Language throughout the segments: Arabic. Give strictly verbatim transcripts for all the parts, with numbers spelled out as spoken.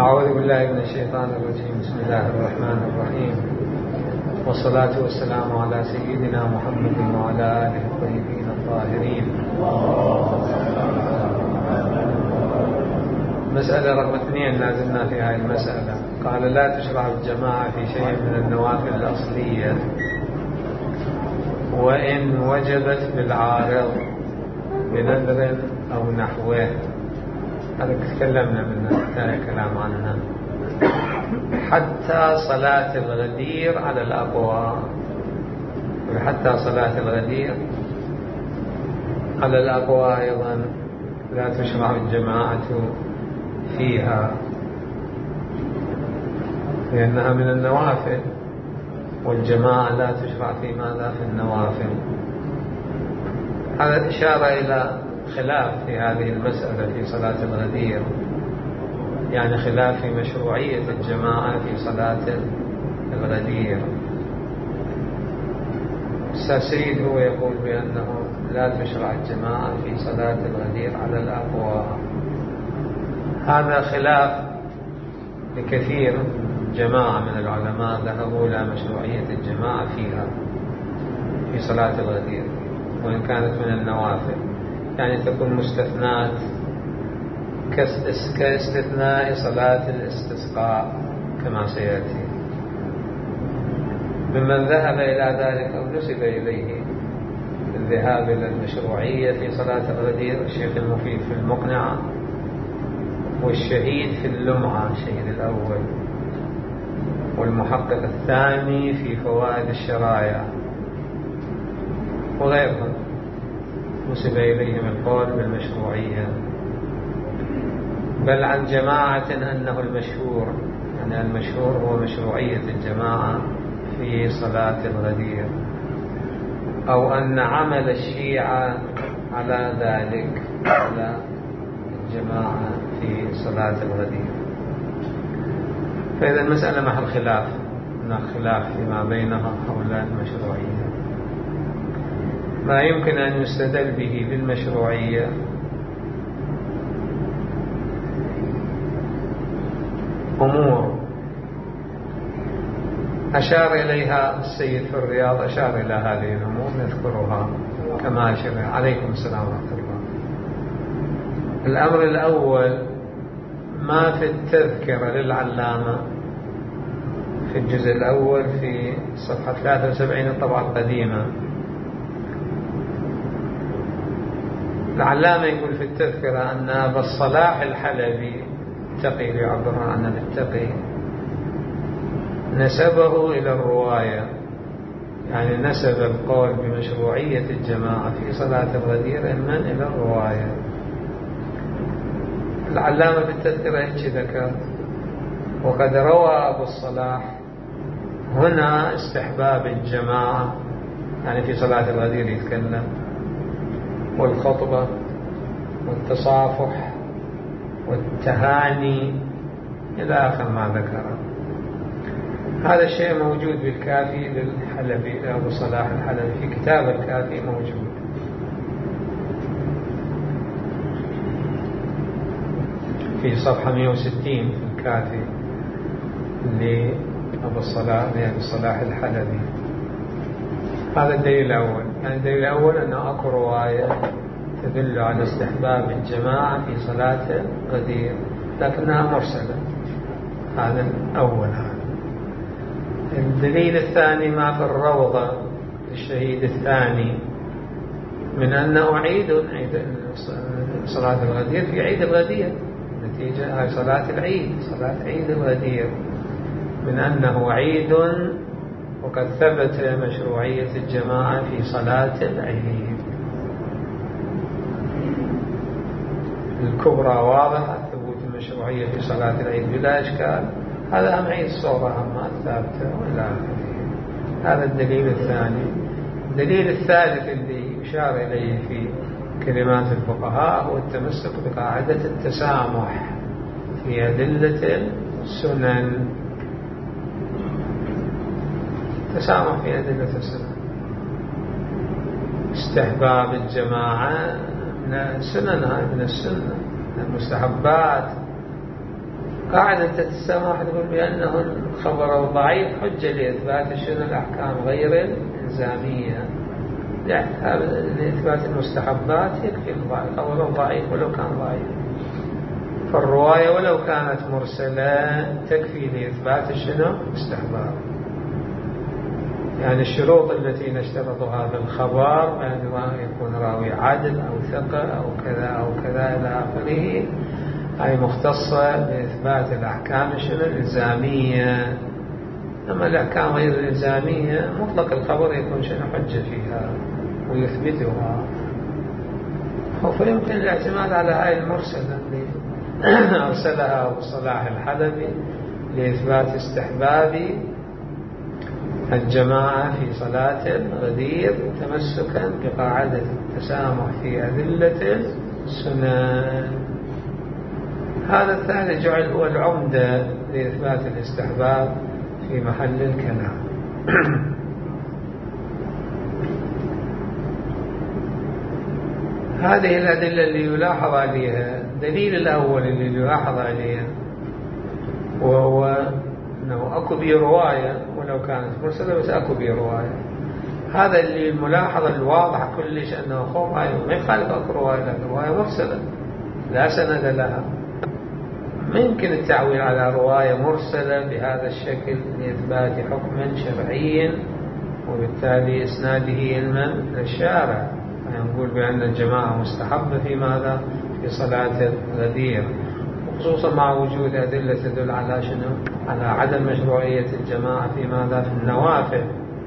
أعوذ بالله من الشيطان الرجيم. بسم الله الرحمن الرحيم، والصلاة والسلام على سيدنا محمد وعلى آله الطيبين الطاهرين. مسألة رقم اثنين لازلنا في هذه المسألة. قال: لا تشرع الجماعة في شيء من النوافل الأصلية وإن وجبت بالعارض بنذر أو نحوه. هذا تكلمنا منها كلام عنها. حتى صلاة الغدير على الأقوى، حتى صلاة الغدير على الأقوى أيضا لا تشرع الجماعة فيها لأنها من النوافل، والجماعة لا تشرع في ماذا؟ في النوافل. هذا إشارة إلى خلاف في هذه المسألة في صلاة الغدير، يعني خلاف في مشروعية الجماعة في صلاة الغدير. السيد هو يقول بأنه لا تشرع الجماعة في صلاة الغدير على الأقوى. هذا خلاف لكثير جماعة من العلماء ذهبوا إلى مشروعية الجماعة فيها في صلاة الغدير وإن كانت من النوافل، يعني تكون مستثنات كاستثناء صلاة الاستسقاء كما سيأتي. ممن ذهب إلى ذلك أو نسب إليه الذهاب إلى المشروعية في صلاة الغدير الشيخ المفيد في المقنعة، والشهيد في اللمعة الشهيد الأول، والمحقق الثاني في فوائد الشرايع، وغيرهم نسب إليهم القول بالمشروعية. بل عن جماعة أنه المشهور، يعني المشهور هو مشروعية الجماعة في صلاة الغدير، أو أن عمل الشيعة على ذلك، على الجماعة في صلاة الغدير. فإذا المسألة محل خلاف، هناك خلاف فيما بينها حول المشروعية. ما يمكن أن يستدل به بالمشروعية أمور أشار إليها السيد في الرياض، أشار إلى هذه الأمور نذكرها كما أشار. عليكم السلام ورحمة الله. الأمر الأول ما في التذكرة للعلامة في الجزء الأول في صفحة ثلاثة وسبعين الطبعة القديمة. العلامة يقول في التذكرة أن أبا الصلاح الحلبي التقي يعبر عن التقي نسبه إلى الرواية، يعني نسب القول بمشروعية الجماعة في صلاة الغدير من إلى الرواية. العلامة في التذكرة هيك ذكر: وقد روى أبو الصلاح هنا استحباب الجماعة، يعني في صلاة الغدير يتكلم، والخطبة والتصافح والتهاني إلى آخر ما ذكره. هذا الشيء موجود بالكافي للحلبي، لأبو صلاح الحلبي في كتاب الكافي موجود. في صفحة مئة وستين في الكافي لأبو الصلاح لأبو صلاح الحلبي. هذا الدليل الأول. يعني الدليل الأول أنه أكو رواية تدل على استحباب الجماعة في صلاة الغدير لكنها مرسلة. هذا الأول. هذا الدليل الثاني ما في الروضة الشهيد الثاني من أنه عيد، عيد صلاة الغدير في عيد الغدير، نتيجة هاي صلاة العيد، صلاة عيد الغدير، من أنه عيد وقد ثبت مشروعية الجماعة في صلاة العيد الكبرى. واضح ثبوت المشروعية في صلاة العيد بلا إشكال. هذا أهم عيد الصورة أما الثابتة ولا آخره. هذا الدليل الثاني. الدليل الثالث اللي يشار إليه في كلمات الفقهاء هو التمسك بقاعدة التسامح في أدلة السنن. تسامح في أدلة السنن، استحباب الجماعة من السنن، من السنة، من المستحبات. قاعدة السماح تقول بأنه الخبر الضعيف حجة لإثبات شنو الأحكام غير الإلزامية، لإثبات المستحبات يكفي الخبر الضعيف ولو كان ضعيف. فالرواية ولو كانت مرسلة تكفي لإثبات شنو الاستحباب. يعني الشروط التي نشترطها في الخبر يعني يكون راوي عادل أو ثقة أو كذا أو كذا إلى آخره، هي مختصة بإثبات الأحكام شنو الإلزامية. أما الأحكام غير الإلزامية مطلق الخبر يكون شنو حجة فيها ويثبتها. فيمكن الاعتماد على هاي المرسلة اللي أرسلها أبو صلاح الحلبي لإثبات استحباب الجماعة في صلاة الغدير تمسكا بقاعدة التسامح في أدلة السنن. هذا الثاني جعل هو العمدة لإثبات الاستحباب في محل الكلام. هذه الأدلة اللي يلاحظ عليها، الدليل الأول اللي يلاحظ عليها وهو أنه أكو بي رواية ولو كانت مرسلة بس أكو بي رواية. هذا اللي الملاحظة الواضحة كلش أنه خوف ما يخالف أكو رواية، لكن رواية مرسلة لا سند لها. ما يمكن التعويل على رواية مرسلة بهذا الشكل لإثبات حكم شرعي وبالتالي إسناده علما للشارع. نقول بأن الجماعة مستحبة في ماذا؟ في صلاة الغدير، وخصوصا مع وجود أدلة تدل على شنو؟ على عدم مشروعية الجماعة في ماذا؟ في النوافل.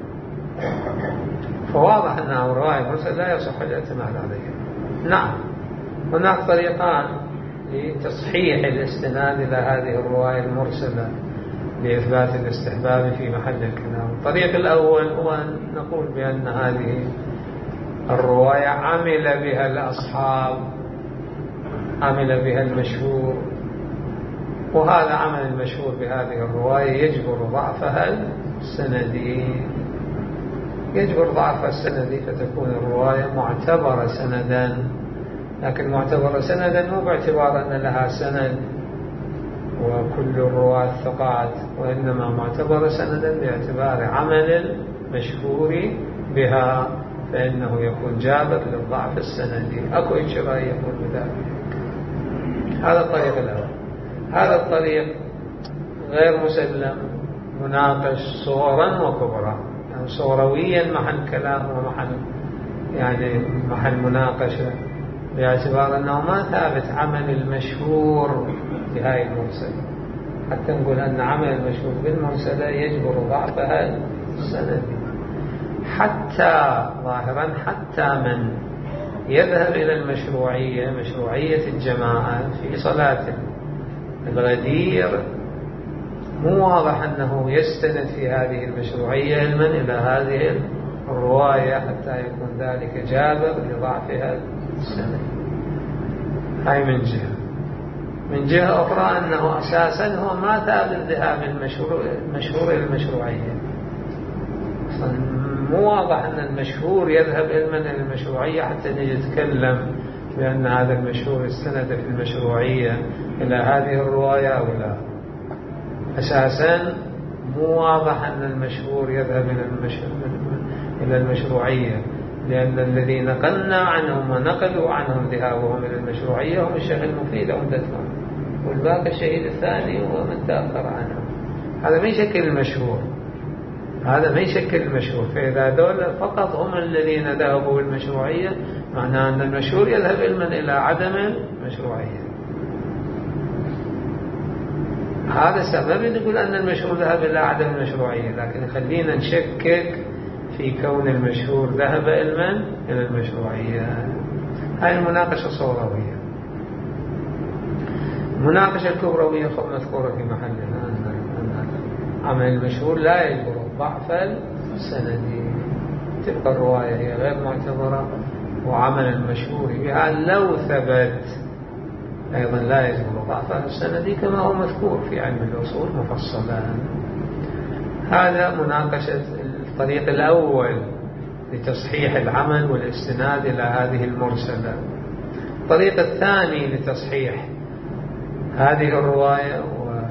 فواضح أنها رواية مرسلة لا يصح الاعتماد عليها. نعم، هناك طريقان لتصحيح الاستناد إلى هذه الرواية المرسلة لإثبات الاستحباب في محل الكلام. الطريق الأول هو أن نقول بأن هذه الرواية عمل بها الأصحاب، عمل بها المشهور، وهذا عمل المشهور بهذه الرواية يجبر ضعفها السندي، يجبر ضعفها السندي، فتكون الرواية معتبرة سندا. لكن معتبرة سندا مو باعتبار أن لها سند وكل الرواة ثقات، وإنما معتبرة سندا باعتبار عمل المشهور بها، فإنه يكون جابر للضعف السندي. أكو إجراء يقول بذلك. هذا الطريق الأول. هذا الطريق غير مسلم، مناقش صورا وكبرا، يعني صورويا محل كلام ومحل يعني محل مناقشة، باعتبار أنه ما ثابت عمل المشهور في هاي المرسلة، حتى نقول أن عمل المشهور بالمرسلة يجبر ضعفها السندي. حتى ظاهرا حتى من يذهب إلى المشروعية، مشروعية الجماعة في صلاة الغدير، مو واضح أنه يستند في هذه المشروعية علما إلى هذه الرواية حتى يكون ذلك جابر لضعفها السند. هاي من جهة. من جهة أخرى أنه أساسا هو ما ثابت الذهاب المشهور إلى المشروعية. مو واضح أن المشهور يذهب علما إلى المشروعية حتى نجي نتكلم بأن هذا المشهور استند في المشروعية إلى هذه الرواية أو لا. أساسا مو واضح أن المشهور يذهب إلى المشروعية، لأن الذين نقلنا عنهم ونقلوا عنهم ذهابهم إلى المشروعية هم الشيخ المفيد عمدتهم، والباقي الشهيد الثاني هو من تأخر عنهم. هذا ما يشكل المشهور، هذا ما يشكل المشهور. فإذا دول فقط هم الذين ذهبوا المشروعية، معناه أن المشهور يذهب علما إلى عدم المشروعية. هذا سبب نقول أن المشهور ذهب إلى عدم المشروعية، لكن خلينا نشكك في كون المشهور ذهب علما إلى المشروعية. هاي المناقشة الصوروية. المناقشة الكبروية خب مذكورة في محلها، أن عمل المشهور لا يجبر ضعف السندي. تلك الرواية هي غير معتبرة، وعمل المشهور بها لو ثبت أيضا لا يجبر ضعف السندي كما هو مذكور في علم الأصول مفصلا. هذا مناقشة الطريق الأول لتصحيح العمل والاستناد إلى هذه المرسلة. الطريق الثاني لتصحيح هذه الرواية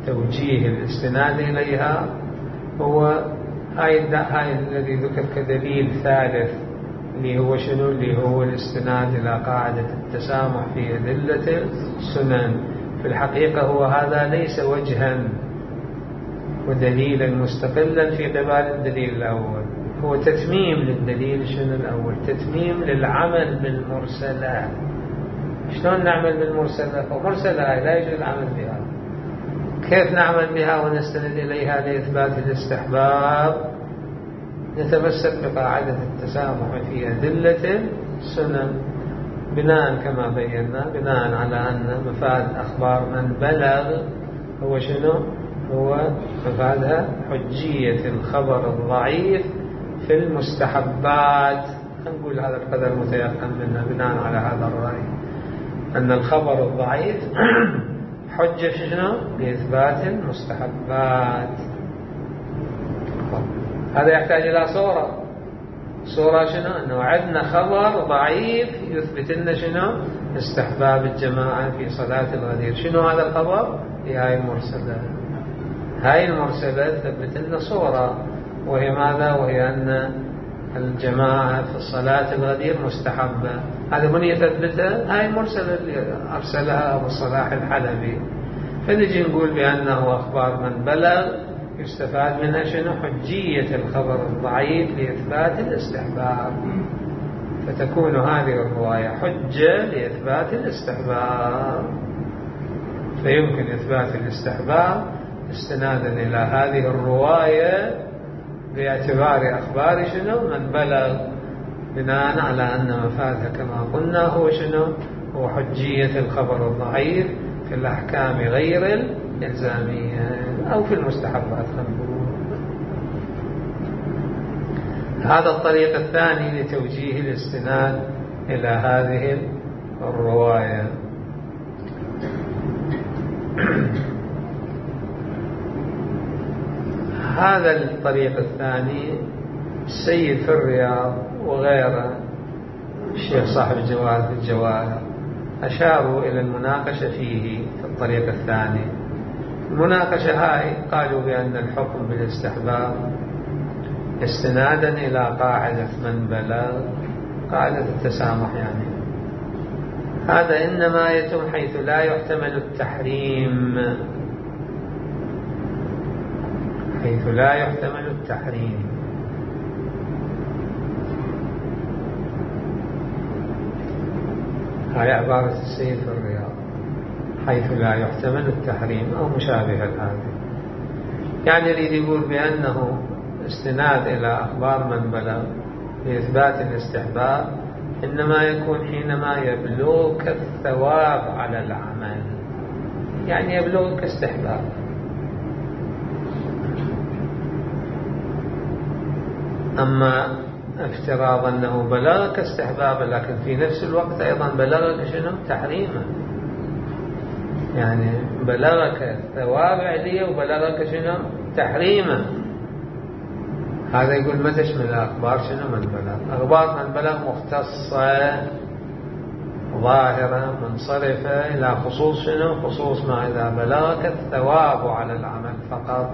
توجيه الاستناد إليها هو هاي هاي الذي ذكر كدليل ثالث، اللي هو شنو؟ اللي هو الاستناد إلى قاعدة التسامح في أدلة السنن. في الحقيقة هو هذا ليس وجها ودليلا مستقلا في قبال الدليل الأول، هو تتميم للدليل شنو الأول؟ تتميم للعمل بالمرسلات. شلون نعمل بالمرسلات؟ ومرسلة لا يجوز العمل بها. كيف نعمل بها ونستند إليها لإثبات الاستحباب؟ نتمسك بقاعدة التسامح في أدلة السنن، بناء كما بينا بناء على أن مفاد أخبار من بلغ هو شنو؟ هو مفادها حجية الخبر الضعيف في المستحبات. نقول هذا القدر متيقن منا بناء على هذا الرأي، أن الخبر الضعيف حجة شنو؟ لإثبات المستحبات. هذا يحتاج إلى صورة. صورة شنو؟ أنه عندنا خبر ضعيف يثبت لنا شنو؟ استحباب الجماعة في صلاة الغدير. شنو هذا الخبر؟ هي هاي المرسلة. هاي المرسلة تثبت لنا صورة، وهي ماذا؟ وهي أن الجماعة في الصلاة الغدير مستحبة. هذا من يثبتها؟ هاي المرسلة اللي أرسلها أبو الصلاح الحلبي. فنجي نقول بأنه أخبار من بلغ يستفاد منها شنو؟ حجية الخبر الضعيف لإثبات الاستحباب، فتكون هذه الرواية حجة لإثبات الاستحباب، فيمكن إثبات الاستحباب استنادا إلى هذه الرواية باعتبار أخبار شنو؟ من بلغ، بناء على أن مفادها كما قلنا هو شنو؟ هو حجية الخبر الضعيف في الأحكام غير الإلزامية أو في المستحبات. هذا الطريق الثاني لتوجيه الاستناد إلى هذه الرواية. هذا الطريق الثاني السيد في الرياض وغيره، الشيخ صاحب الجواهر في الجواهر، أشاروا إلى المناقشة فيه في الطريق الثاني. المناقشة هاي قالوا بأن الحكم بالاستحباب استنادا إلى قاعدة من بلغ، قاعدة التسامح يعني، هذا إنما يتم حيث لا يحتمل التحريم، حيث لا يحتمل التحريم. هاي عبارة السيد في الرياض، حيث لا يحتمل التحريم أو مشابه هذا. يعني يريد يقول بأنه استناد إلى أخبار من بلغ لإثبات الاستحباب إنما يكون حينما يبلغك الثواب على العمل، يعني يبلغك استحباب. أما افتراض أنه بلغك استحبابا لكن في نفس الوقت أيضا بلغك شنو؟ تحريما، يعني بلغك الثواب عليه وبلغك شنو؟ تحريما. هذا يقول ما تشمل الأخبار شنو؟ من بلغ. أخبار من بلغ مختصة ظاهرة منصرفة إلى خصوص شنو؟ خصوص ما إذا بلغك الثواب على العمل فقط.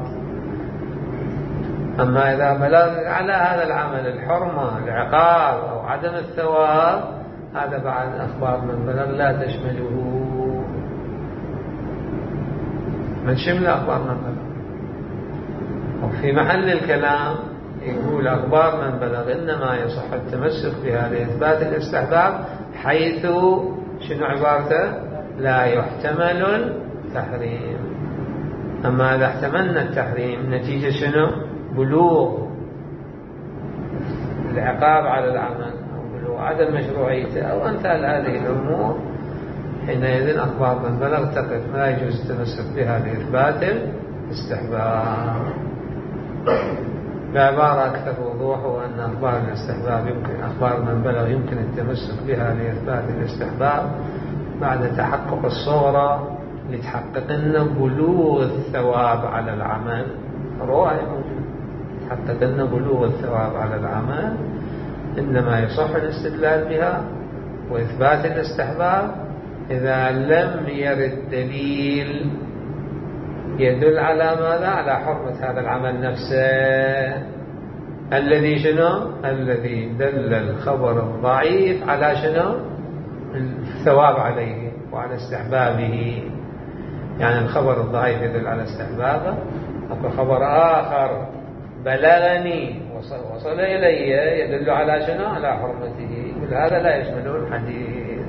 أما إذا بلغ على هذا العمل الحرمة العقاب أو عدم الثواب، هذا بعد أخبار من بلغ لا تشمله، من شمل أخبار من بلغ. وفي محل الكلام يقول أخبار من بلغ إنما يصح التمسك بها لإثبات الاستحباب حيث شنو عبارته؟ لا يحتمل التحريم. أما إذا احتملنا التحريم نتيجة شنو؟ بلوغ العقاب على العمل أو بلوغ عدم مشروعيته أو أمثال هذه الأمور، حينئذ أخبار من بلغ تقف، لا يجوز التمسك بها لإثبات الاستحباب. بعبارة أكثر وضوح، وأن أخبار الاستحباب يمكن أخبار من بلغ يمكن التمسك بها لإثبات الاستحباب بعد تحقق الصورة لتحقق لنا بلوغ الثواب على العمل. رواية موجودة تحقق لنا بلوغ الثواب على العمل، إنما يصح الاستدلال بها وإثبات الاستحباب إذا لم يرد دليل يدل على ماذا؟ على حرمة هذا العمل نفسه الذي شنو؟ الذي دل الخبر الضعيف على شنو؟ الثواب عليه وعلى استحبابه. يعني الخبر الضعيف يدل على استحبابه، أو خبر آخر بلغني وصل, وصل إلي يدل على شنو؟ على حرمته. هذا لا يشمله الحديث.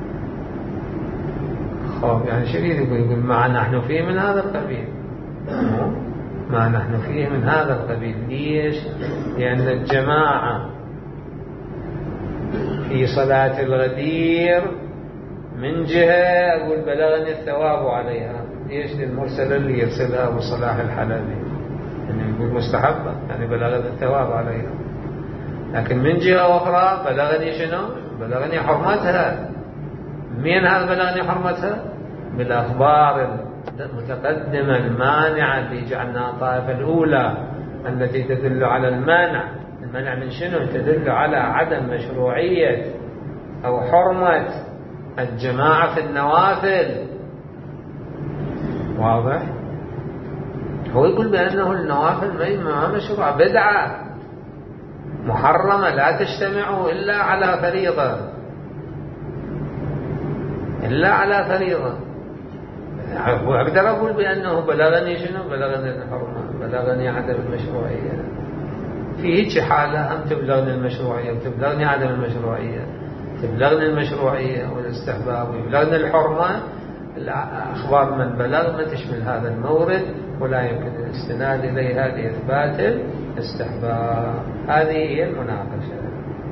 خب يعني شديد يقول, يقول ما نحن فيه من هذا القبيل، ما نحن فيه من هذا القبيل. ليش؟ لأن الجماعة في صلاة الغدير من جهة أقول بلغني الثواب عليها. ليش؟ للمرسل اللي يرسلها أبو صلاح الحلبي، يعني يقول مستحبة، يعني بلغني الثواب عليها. لكن من جهة أخرى بلغني شنو؟ بلغني حرمتها. مين هذا بلغني حرمتها؟ بالأخبار المتقدمة المانعة اللي جعلناها الطائفة الأولى التي تدل على المانع. المانع من شنو؟ تدل على عدم مشروعية أو حرمة الجماعة في النوافل. واضح؟ هو يقول بأنه النوافل ما مشروع، بدعة محرمة لا تجتمع إلا على فريضة، إلا على فريضة. أقدر أقول بأنه بلغني شنو؟ بلغني الحرمة، بلغني عدم المشروعية. في هيك حالة هم تبلغني المشروعية وتبلغني عدم المشروعية، تبلغني المشروعية والاستحباب ويبلغني الحرمة. الأخبار من بلغ ما تشمل هذا المورد، ولا يمكن الاستناد إليها لإثبات الاستحباب. هذه هي المناقشة.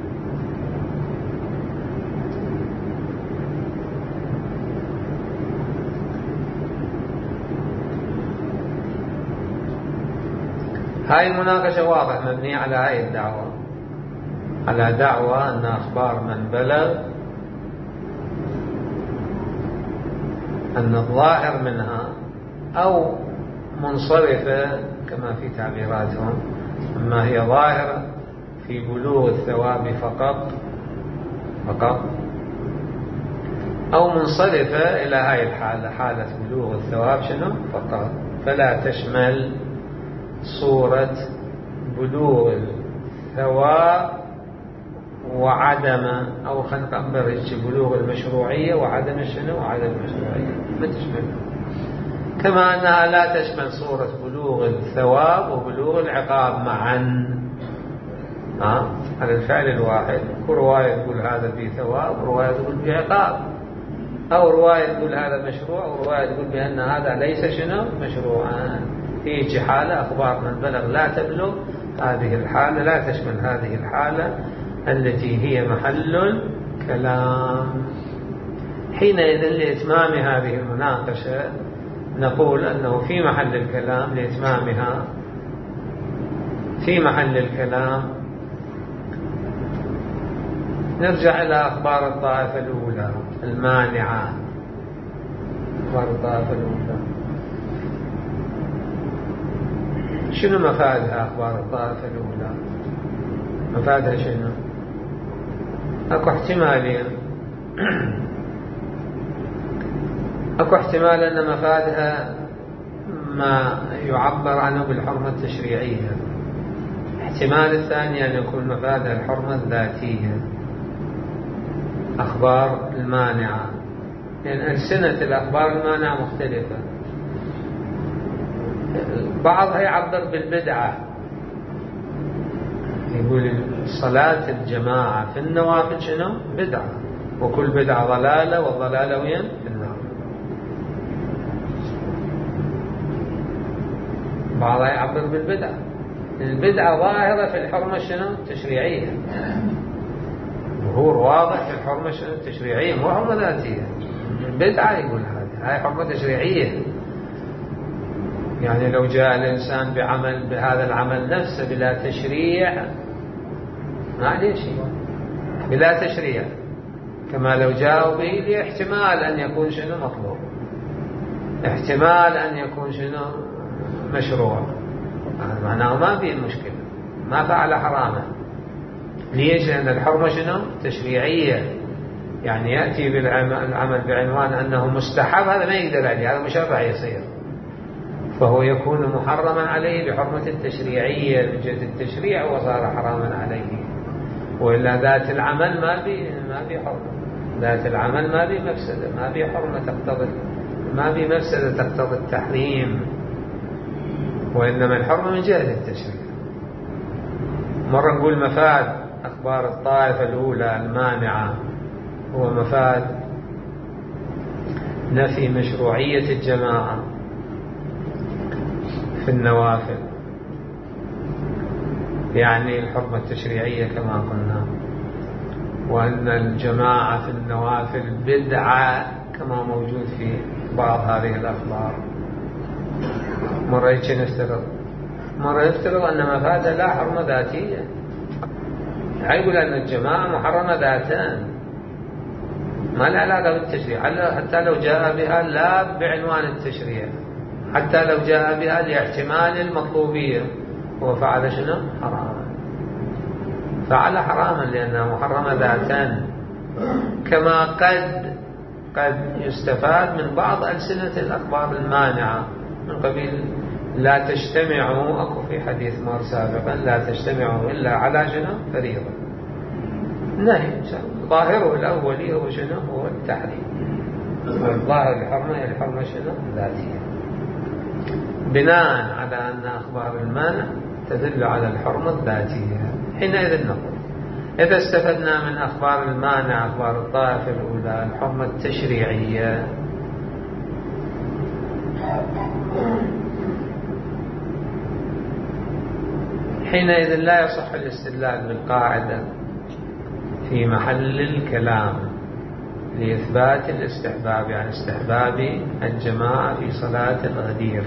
هاي المناقشة واضح مبنية على هاي الدعوة، على دعوة أن أخبار من بلغ أن الظاهر منها أو منصرفة كما في تعبيراتهم، أما هي ظاهرة في بلوغ الثواب فقط فقط أو منصرفة إلى هاي الحالة، حالة بلوغ الثواب شنو فقط، فلا تشمل صورة بلوغ الثواب وعدم أو خلق أمبرج بلوغ المشروعية وعدم الشنو وعدم المشروعية، ما تشمل. كما أنها لا تشمل صورة بلوغ الثواب وبلوغ العقاب معا ها على الفعل الواحد. ورواية تقول هذا فيه ثواب ورواية تقول فيه عقاب، أو رواية تقول هذا مشروع ورواية تقول بأن هذا ليس شنو مشروعا. في حالة أخبار من بلغ لا تبلغ هذه الحالة، لا تشمل هذه الحالة التي هي محل الكلام. حينئذ لإتمام هذه المناقشة نقول أنه في محل الكلام لإتمامها في محل الكلام نرجع إلى أخبار الطائفة الأولى المانعة. أخبار الطائفة الأولى شنو مفادها؟ أخبار الطائفة الأولى مفادها شنو؟ أكو احتمالين. أكو احتمال أن مفادها ما يعبر عنه بالحرمة التشريعية. احتمال الثاني أن يكون مفادها الحرمة الذاتية، أخبار المانعة، لأن يعني ألسنة الأخبار المانعة مختلفة. بعضها يعبر بالبدعة، يقول صلاة الجماعة في النوافل شنو بدعة، وكل بدعة ضلالة والضلالة وين في النار. بعضها يعبر بالبدعة، البدعة ظاهرة في الحرمة شنو تشريعية، ظهور واضح في الحرمة شنو تشريعية مو حرمة ذاتية. البدعة يقول هذه هاي حرمة تشريعية، يعني لو جاء الإنسان بعمل بهذا العمل نفسه بلا تشريع ما عليه شيء، بلا تشريع، كما لو جاءوا به لاحتمال أن يكون شنو مطلوب، احتمال أن يكون شنو مشروع، معناه ما فيه المشكلة، ما فعل حراما. ليش؟ لأن الحرمة شنو تشريعية، يعني يأتي بالعمل العمل بعنوان أنه مستحب، هذا ما يقدر عليه، هذا مشرع يصير. فهو يكون محرما عليه بحرمة التشريعية من جهة التشريع وصار حراما عليه. وإلا ذات العمل ما بي ما بي حرمة، ذات العمل ما بي مفسدة، ما بي حرمة تقتضي، ما بي مفسدة تقتضي التحريم، وإنما الحرمة من جهة التشريع. مرة نقول مفاد أخبار الطائفة الأولى المانعة هو مفاد نفي مشروعية الجماعة في النوافل، يعني الحرمة التشريعية كما قلنا، وأن الجماعة في النوافل بدعة كما موجود في بعض هذه الأخبار. مرة نفترض مرة يفترض أن مفاد لا حرمة ذاتية، يقول أن الجماعة محرمة ذاتان ما لها علاقة بالتشريع، حتى لو جاء بها لا بعنوان التشريع، حتى لو جاء بها لاحتمال المطلوبية، هو فعل شنو؟ حراما، فعل حراما لأنها محرمة ذاتا. كما قد قد يستفاد من بعض ألسنة الأخبار المانعة من قبيل لا تجتمعوا، أكو في حديث مر سابقا لا تجتمعوا إلا على شنو؟ فريضة، نهي ظاهره الأولي هو شنو؟ هو التحريم، والظاهر الحرمة الحرمة شنو؟ ذاتية، بناء على أن أخبار المانع تدل على الحرمة الذاتية. حينئذ نقول إذا استفدنا من أخبار المانع أخبار الطائفة الأولى الحرمة التشريعية، حينئذ لا يصح الاستدلال بالقاعدة في محل الكلام لإثبات الاستحباب، يعني استحباب الجماعة في صلاة الغدير.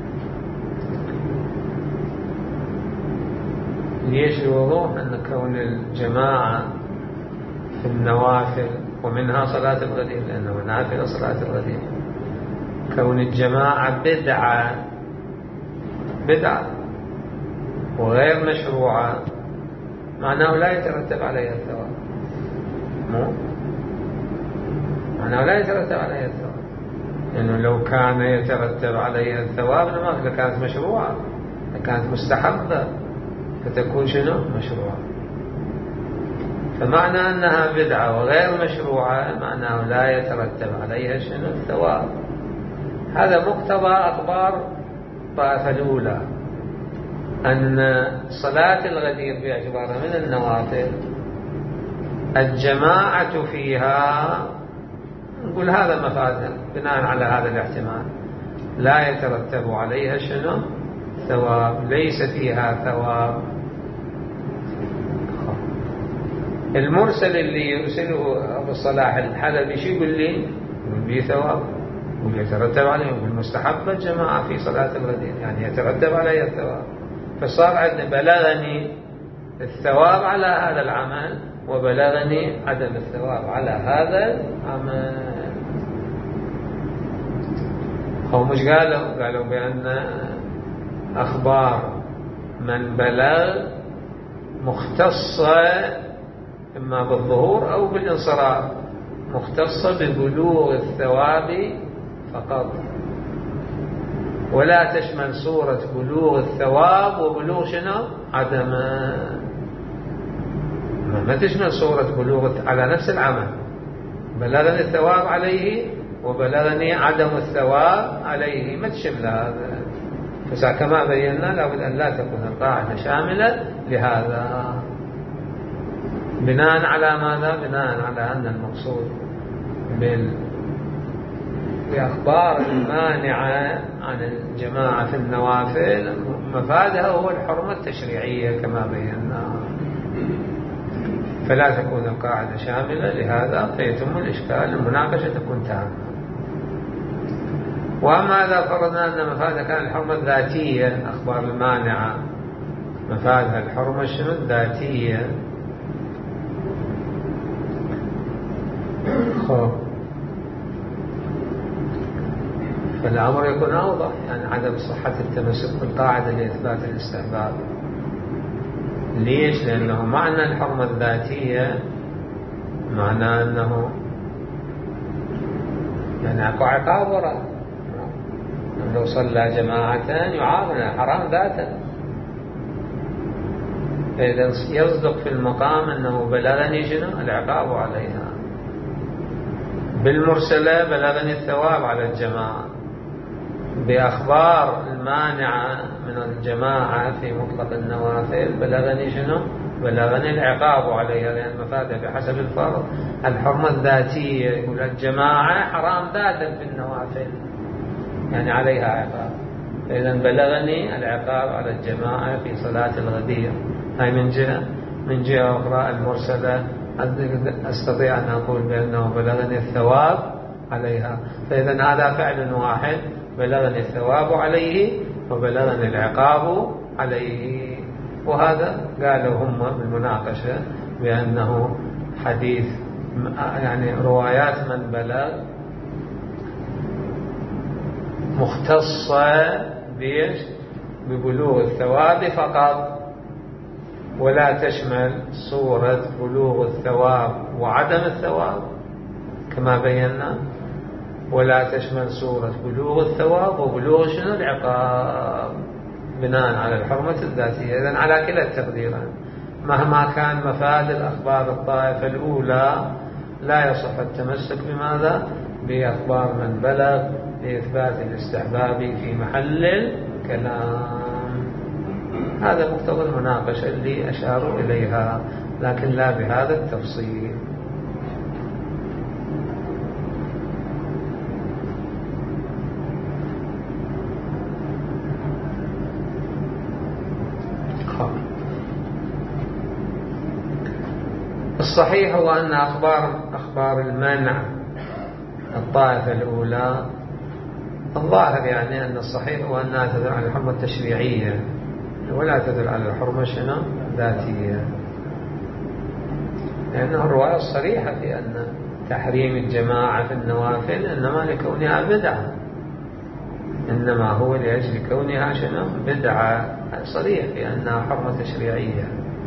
ليش الوضوح؟ أن كون الجماعة في النوافل ومنها صلاة الغدير، لأنه نافل صلاة الغدير، كون الجماعة بدعة بدعة وغير مشروعة معناه لا يترتب عليها الثواب، مو معناه لا يترتب عليها الثواب، لأنه يعني لو كان يترتب عليها الثواب لما كانت مشروعة، كانت مستحبة فتكون شنو؟ مشروعة. فمعنى أنها بدعة وغير مشروعة معناه لا يترتب عليها شنو؟ الثواب. هذا مقتضى أخبار الطائفة الأولى، أن صلاة الغدير باعتبارها من النوافل الجماعة فيها، نقول هذا مفادها بناء على هذا الاحتمال، لا يترتب عليها شنو؟ ثواب، ليس فيها ثواب. المرسل اللي يرسله أبو الصلاح الحلبي شو يقول لي؟ يقول لي ثواب، يقول يترتب عليه، يقول مستحب الجماعة في صلاة الغدير يعني يترتب عليه الثواب. فصار عندنا بلغني الثواب على هذا العمل وبلغني عدم الثواب على هذا العمل. أو مش قالوا قالوا بأن أخبار من بلغ مختصة إما بالظهور أو بالانصراف، مختصة ببلوغ الثواب فقط، ولا تشمل صورة بلوغ الثواب وبلوغ شنو؟ عدم، ما تشمل صورة بلوغ على نفس العمل، بلغني الثواب عليه وبلغني عدم الثواب عليه، ما تشمل هذا. فكما بينا لابد أن لا تكون القاعدة شاملة لهذا، بناء على ماذا؟ بناء على أن المقصود بأخبار المانعة عن الجماعة في النوافل مفادها هو الحرمة التشريعية كما بينا، فلا تكون القاعدة شاملة لهذا فيتم الإشكال، المناقشة تكون تامة. وأما إذا فرضنا أن مفادها كان الحرمة الذاتية، أخبار المانعة مفادها الحرمة شنو؟ الذاتية، فالأمر يكون أوضح، يعني عدم صحة التمسك بالقاعدة لإثبات الاستحباب. ليش؟ لأنه معنى الحرمة الذاتية معنى أنه يعني أكو عقاب وراء، لو صلى جماعة يعاقب حرام ذاتا. فإذا يصدق في المقام أنه بلغني شنو العقاب عليها، بالمرسلة بلغني الثواب على الجماعة، بأخبار المانعة من الجماعة في مطلق النوافل بلغني شنو بلغني العقاب عليها، لأن مفادها بحسب الفرض الحرمة الذاتية، يقول الجماعة حرام ذاتا في النوافل يعني عليها عقاب، فإذا بلغني العقاب على الجماعة في صلاة الغدير. هاي من جهة. من جهة أخرى المرسلة أستطيع أن أقول بأنه بلغني الثواب عليها، فإذا هذا فعل واحد، بلغني الثواب عليه وبلغني العقاب عليه. وهذا قالوا هم بالمناقشة بأنه حديث يعني روايات من بلغ مختصة بيش ببلوغ الثواب فقط، ولا تشمل صورة بلوغ الثواب وعدم الثواب كما بينا، ولا تشمل صورة بلوغ الثواب وبلوغ شنو العقاب بناء على الحرمة الذاتية. إذن على كلا التقديرين مهما كان مفاد الأخبار الطائفة الأولى لا يصح التمسك بماذا بأخبار من بلغ لإثبات الاستحباب في محل الكلام. هذا مقتضى المناقشة اللي أشاروا إليها، لكن لا بهذا التفصيل. الصحيح هو أن أخبار أخبار المنع الطائفة الأولى الظاهر يعني أن الصحيح هو أنها تدل على الحرمة التشريعية ولا تدل على الحرمة شنو ذاتية، لأنه الرواية الصريحة في أن تحريم الجماعة في النوافل إنما لكونها بدعة، إنما هو لأجل كونها شنو بدعة، صريح في أنها حرمة تشريعية.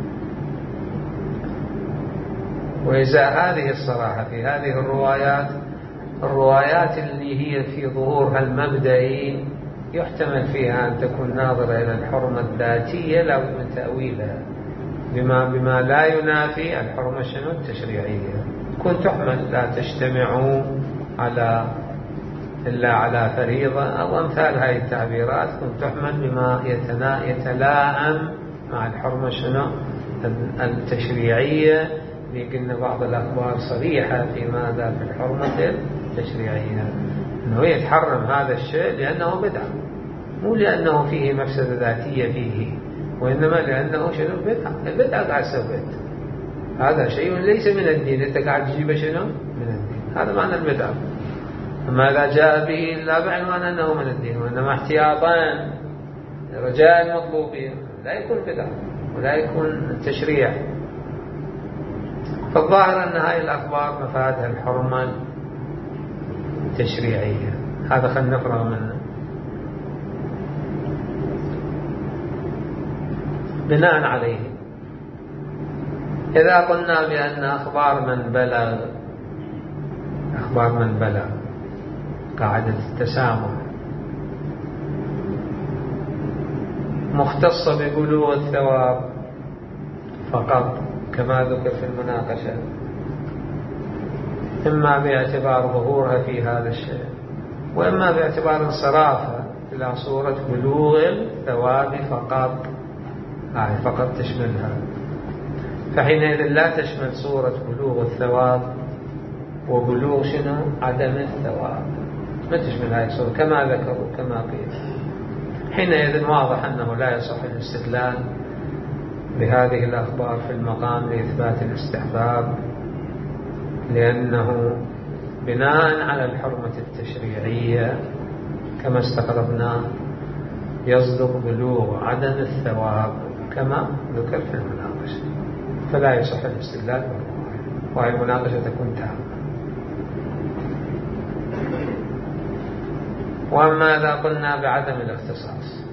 وإذا هذه الصراحة في هذه الروايات، الروايات اللي هي في ظهورها المبدئي يحتمل فيها أن تكون ناظرة إلى الحرمة الذاتية لا بد من تأويلها بما, بما لا ينافي الحرمة شنو التشريعية، تكون تحمل لا تجتمعوا على إلا على فريضة أو أمثال هذه التعبيرات، تكون تحمل بما يتلائم مع الحرمة شنو التشريعية. لكن بعض الأخبار صريحة في ماذا في الحرمة التشريعية، أنه يتحرم هذا الشيء لأنه بدعة، مو لأنه فيه مفسدة ذاتية فيه، وإنما لأنه شنو بدعة، البدعة قاعد سويت هذا شيء ليس من الدين، أنت قاعد تجيبه شنو من الدين، هذا معنى البدعة. أما لا جاء به إلا بعنوان أنه من الدين، وإنما احتياطا رجاء المطلوبين لا يكون بدعة ولا يكون تشريع. فالظاهر أن هذه الأخبار مفادها الحرمة التشريعية، هذا خلنا نفرغ منه. بناء عليه إذا قلنا بأن أخبار من بلغ أخبار من بلغ قاعدة التسامح مختصة ببلوغ الثواب فقط كما ذكر في المناقشة، إما باعتبار ظهورها في هذا الشيء وإما باعتبار انصرافها إلى صورة بلوغ الثواب فقط، يعني فقط تشملها، فحينئذ لا تشمل صورة بلوغ الثواب وبلوغ شنو عدم الثواب، ما تشمل هذه الصورة كما ذكروا كما قيل. حينئذ واضح أنه لا يصح الاستدلال بهذه الأخبار في المقام لإثبات الاستحباب، لأنه بناء على الحرمة التشريعية كما استقربنا يصدق بلوغ عدم الثواب كما ذكر في المناقشة، فلا يصح الاستدلال بالرواية، وهي المناقشة تكون تامة. وأما إذا قلنا بعدم الاختصاص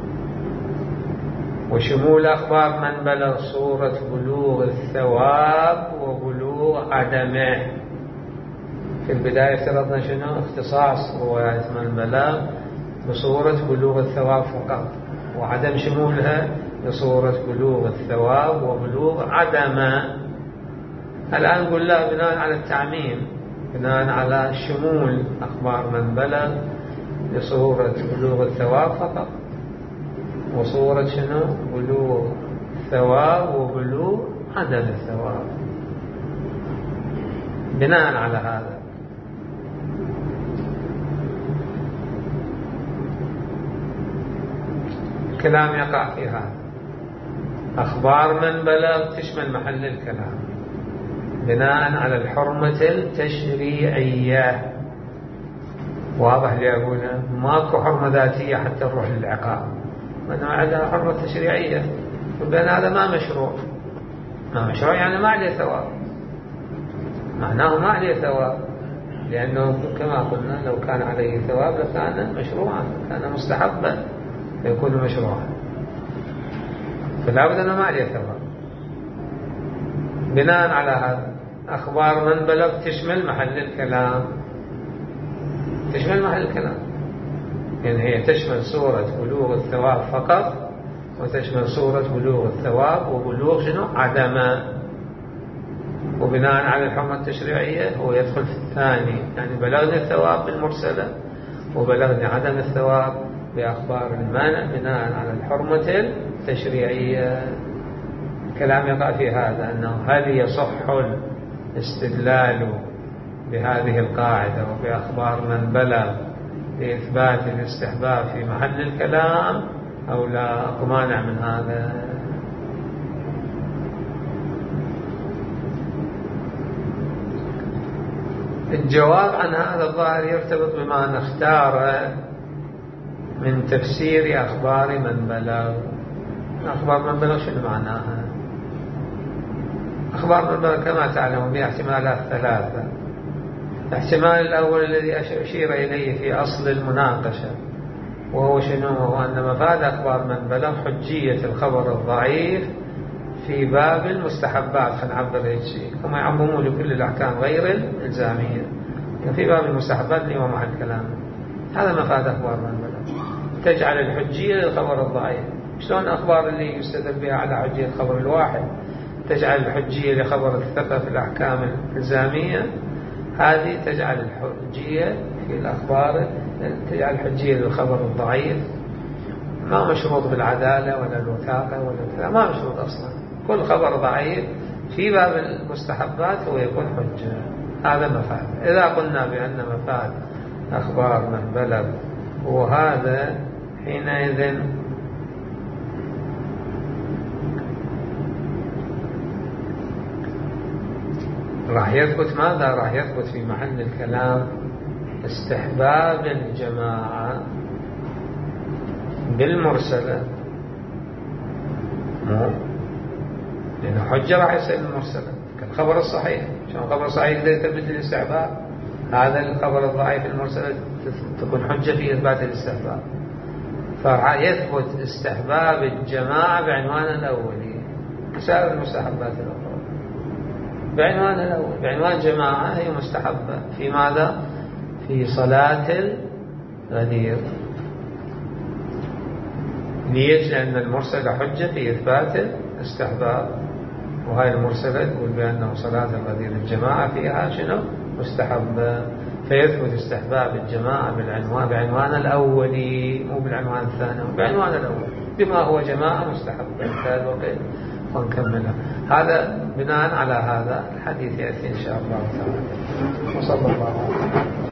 وشمول أخبار من بلغ صورة بلوغ الثواب وبلوغ عدمه، في البداية افترضنا شنو اختصاص رواية من بلغ بصورة بلوغ الثواب فقط، وعدم شمولها بصورة بلوغ الثواب وبلوغ عدم. الآن نقول لا، بناء على التعميم، بناء على شمول أخبار من بلغ بصورة بلوغ الثواب فقط، وصورة شنو؟ بلوغ الثواب وبلوغ عدم الثواب. بناء على هذا الكلام يقع في هذا. أخبار من بلغ تشمل محل الكلام بناء على الحرمة التشريعية. واضح لي أقولها؟ ماكو حرمة ذاتية حتى نروح للعقاب، وإنما عندها حرمة تشريعية، وبين هذا ما مشروع. ما مشروع يعني ما عليه ثواب، معناه ما عليه ثواب، لأنه كما قلنا لو كان عليه ثواب لكان مشروعا، كان مستحبا يكون مشروعا، فلا بد أنه ما عليه ثواب. بناء على هذا أخبار من بلغ تشمل محل الكلام، تشمل محل الكلام، يعني هي تشمل صورة بلوغ الثواب فقط، وتشمل صورة بلوغ الثواب وبلوغ شنو؟ عدم. وبناء على الحرمة التشريعية هو يدخل في الثاني، يعني بلغني الثواب بالمرسلة وبلغني عدم الثواب بأخبار المانع بناء على الحرمة التشريعية. الكلام يقع في هذا، أنه هل يصح الاستدلال بهذه القاعدة وبأخبار من بلغ لإثبات الاستحباب في محل الكلام أو لا؟ أكو مانع من هذا. الجواب عن هذا الظاهر يرتبط بما نختار من تفسير أخبار من بلغ. أخبار من بلغ شنو معناها؟ أخبار من بلغ كما تعلمون بها احتمالات ثلاثة. الاحتمال الأول الذي أشير إليه في أصل المناقشة، وهو شنو؟ وهو أن مفاد أخبار من بلغ حجية الخبر الضعيف في باب المستحبات، خلينا نعبر هيك شيء، كما يعممون لكل الأحكام غير الإلزامية، في باب المستحبات اللي هو مع الكلام. هذا مفاد أخبار من بلغ، تجعل الحجية للخبر الضعيف. شلون أخبار اللي يستدل بها على حجية الخبر الواحد تجعل الحجية لخبر الثقة في الأحكام الإلزامية؟ هذه تجعل الحجية في الأخبار، تجعل الحجية للخبر الضعيف. ما مشروط بالعدالة ولا الوثاقة ولا كذا، ما مشروط أصلا. كل خبر ضعيف في باب المستحبات هو يكون حجة. هذا مفاد. إذا قلنا بأن مفاد أخبار من بلغ وهذا، حينئذ راح يثبت ماذا؟ راح يثبت في محل الكلام استحباب الجماعة بالمرسلة، مو لأنه حجة راح يصير المرسلة كالخبر الصحيح. شو الخبر الصحيح إذا يثبت الاستحباب، هذا الخبر الضعيف المرسلة تكون حجة في إثبات الاستحباب. فراح يثبت استحباب الجماعة بعنوان الأولي بسائر المستحبات الأخرى. بعنوان الأول، بعنوان جماعة هي مستحبة في ماذا؟ في صلاة الغدير. ليش؟ لأن المرسلة حجة في إثبات الاستحباب، وهي المرسلة تقول بأنه صلاة الغدير الجماعة فيها شنو؟ مستحبة. فيثبت استحباب الجماعة بالعنوان بعنوان الأولي، مو بالعنوان الثاني، بعنوان الأول بما هو جماعة مستحبة. انتهى الوقت ونكملها. هذا بناء على هذا الحديث يأتي إن شاء الله تعالى. وصلى الله عليه وسلم.